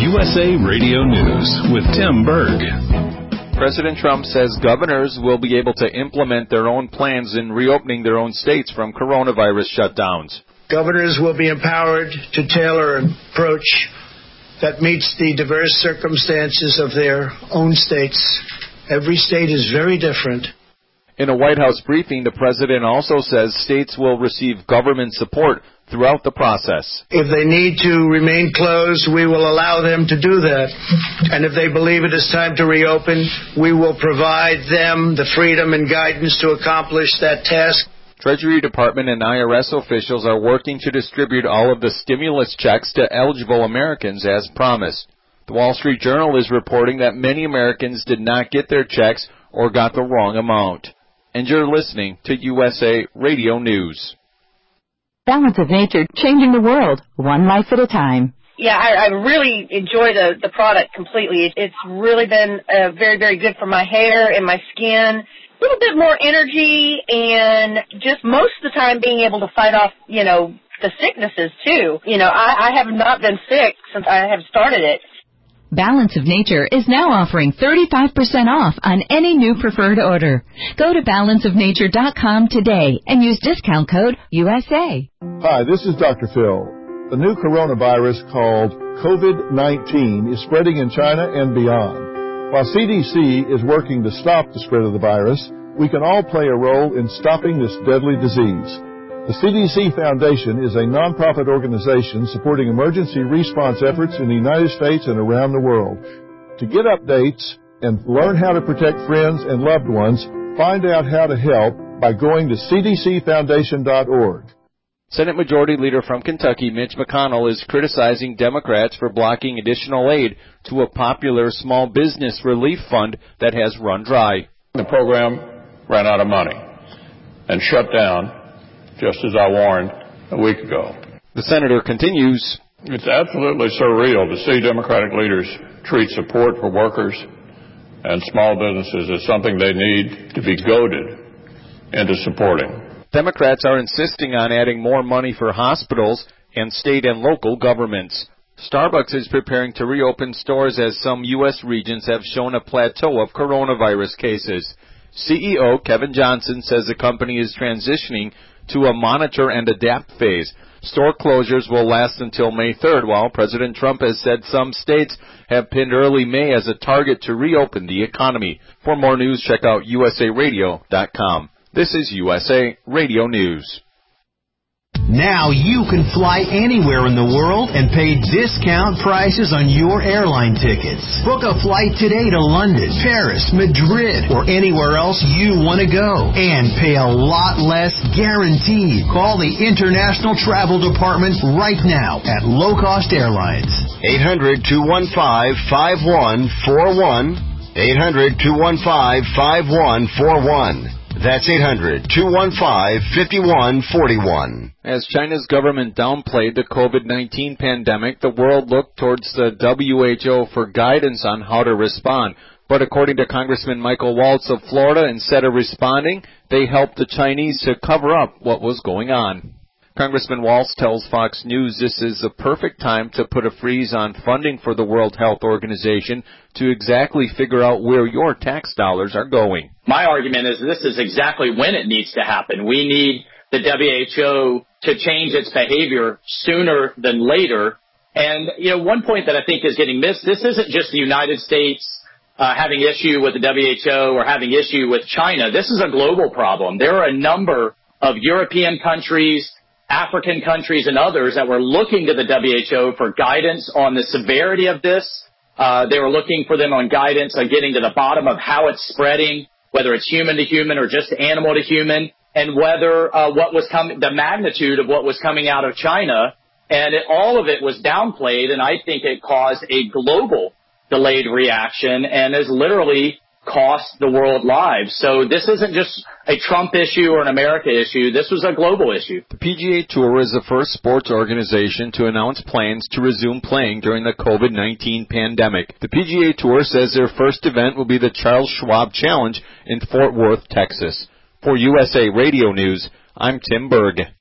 USA Radio News with Tim Berg. President Trump says governors will be able to implement their own plans in reopening their own states from coronavirus shutdowns. Governors will be empowered to tailor an approach that meets the diverse circumstances of their own states. Every state is very different. In a White House briefing, the president also says states will receive government support throughout the process. If they need to remain closed, we will allow them to do that. And if they believe it is time to reopen, we will provide them the freedom and guidance to accomplish that task. Treasury Department and IRS officials are working to distribute all of the stimulus checks to eligible Americans as promised. The Wall Street Journal is reporting that many Americans did not get their checks or got the wrong amount. And you're listening to USA Radio News. Balance of Nature, changing the world, one life at a time. Yeah, I really enjoy the product completely. It's really been very, very good for my hair and my skin. A little bit more energy and just most of the time being able to fight off, the sicknesses too. I have not been sick since I have started it. Balance of Nature is now offering 35% off on any new preferred order. Go to balanceofnature.com today and use discount code USA. Hi, this is Dr. Phil. The new coronavirus called COVID-19 is spreading in China and beyond. While CDC is working to stop the spread of the virus, we can all play a role in stopping this deadly disease. The CDC Foundation is a nonprofit organization supporting emergency response efforts in the United States and around the world. To get updates and learn how to protect friends and loved ones, find out how to help by going to cdcfoundation.org. Senate Majority Leader from Kentucky, Mitch McConnell, is criticizing Democrats for blocking additional aid to a popular small business relief fund that has run dry. The program ran out of money and shut down, just as I warned a week ago. The senator continues. It's absolutely surreal to see Democratic leaders treat support for workers and small businesses as something they need to be goaded into supporting. Democrats are insisting on adding more money for hospitals and state and local governments. Starbucks is preparing to reopen stores as some U.S. regions have shown a plateau of coronavirus cases. CEO Kevin Johnson says the company is transitioning to a monitor and adapt phase. Store closures will last until May 3rd, while President Trump has said some states have pinned early May as a target to reopen the economy. For more news, check out usaradio.com. This is USA Radio News. Now you can fly anywhere in the world and pay discount prices on your airline tickets. Book a flight today to London, Paris, Madrid, or anywhere else you want to go. And pay a lot less guaranteed. Call the International Travel Department right now at Low Cost Airlines. 800-215-5141. 800-215-5141. That's 800-215-5141. As China's government downplayed the COVID-19 pandemic, the world looked towards the WHO for guidance on how to respond. But according to Congressman Michael Waltz of Florida, instead of responding, they helped the Chinese to cover up what was going on. Congressman Waltz tells Fox News this is the perfect time to put a freeze on funding for the World Health Organization to exactly figure out where your tax dollars are going. My argument is this is exactly when it needs to happen. We need the WHO to change its behavior sooner than later. And, one point that I think is getting missed, this isn't just the United States having issue with the WHO or having issue with China. This is a global problem. There are a number of European countries, African countries, and others that were looking to the WHO for guidance on the severity of this. They were looking for them on guidance on getting to the bottom of how it's spreading, whether it's human to human or just animal to human, and whether the magnitude of what was coming out of China. And all of it was downplayed, and I think it caused a global delayed reaction and has literally cost the world lives. So this isn't just a Trump issue or an America issue. This was a global issue. The PGA Tour is the first sports organization to announce plans to resume playing during the COVID-19 pandemic. The PGA Tour says their first event will be the Charles Schwab Challenge in Fort Worth, Texas. For USA Radio News, I'm Tim Berg.